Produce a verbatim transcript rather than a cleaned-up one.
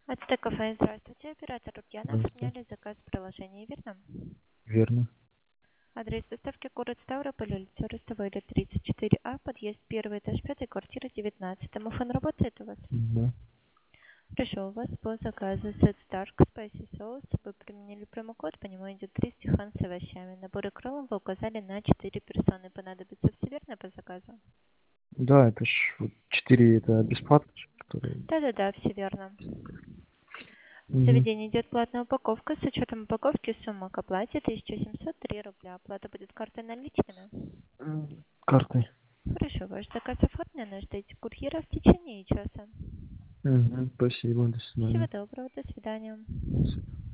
Это кафе. Здравствуйте, оператор Ульяна. Здравствуйте. Оформляли заказ в приложении, верно? Верно. Адрес доставки город Ставрополь, улица Ростовой, тридцать четыре А, подъезд первый этаж, пятый, квартира девятнадцать. Домофон работает у вас? Да. Хорошо, у вас по заказу сет Stark Spicy Sauce. Вы применили промокод, по нему идет три стехан с овощами. Набор икру вы указали на четыре персоны. Понадобится все верно по заказу? Да, это ж вот четыре, это бесплатно, ж, которые. Да-да-да, все верно. В Угу. заведении идет платная упаковка. С учетом упаковки сумма к оплате тысяча семьсот три рубля. Оплата будет картой наличными. Картой. Хорошо, ваш заказ оформлен. Ждите курьера в течение часа. Угу. Спасибо, до Всего свидания. доброго, до свидания. До свидания.